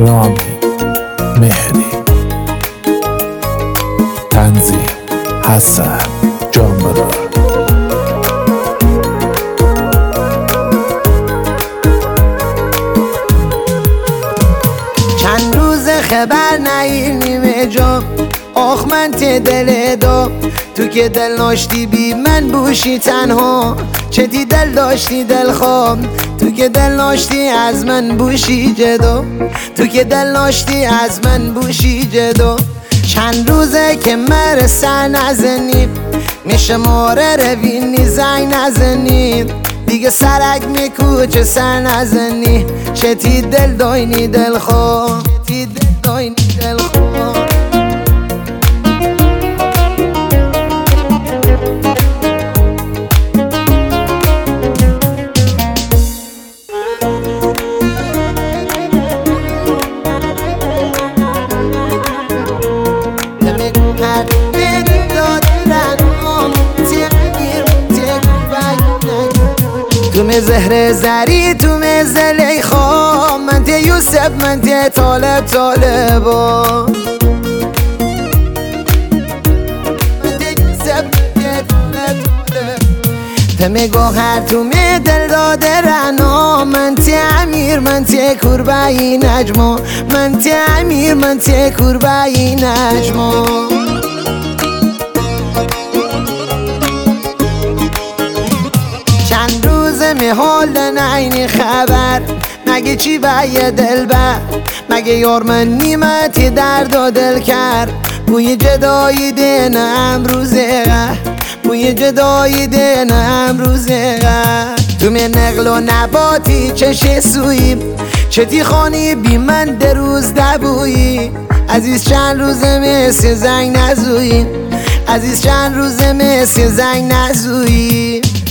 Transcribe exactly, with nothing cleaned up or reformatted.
رامی مهری، تنظیم حسن جانبرار. چند روز خبر نیمه جا آخ من ته دل دا، تو که دل داشتی بی من بوشی تنها، چتی دل داشتی دل خواب، تو که دل داشتی از من بوشی جدا، تو که دل داشتی از من بوشی جدا. چند روزه که مر سر نزنی میشه ماره روینی زنگ نزنی، دیگه سرک میکوچه سر نزنی، چتی دل داینی دل خواب، چتی دل داینی دل خواب. تو می زهر زری تو می زلیخا، من تی یوسف من تی طالب طالبا، من تی یوسف من تی طالب طالب. تو می گوهر تو می دل داده رنا، من تی امیر من تی کربایی نجما، من تی امیر من تی کربایی نجما. می حال نینی خبر مگه چی بایه دل بر، مگه یار من نیمتی درد و دل کرد، بوی جدایی دین امروزه غر، بوی جدایی دین امروزه غر. تو می نقل و نباتی چشه سویی، چتی خانی بی من در روز دبویی، عزیز چند روزه میسی زنگ نزویی، عزیز چند روزه میسی زنگ نزویی.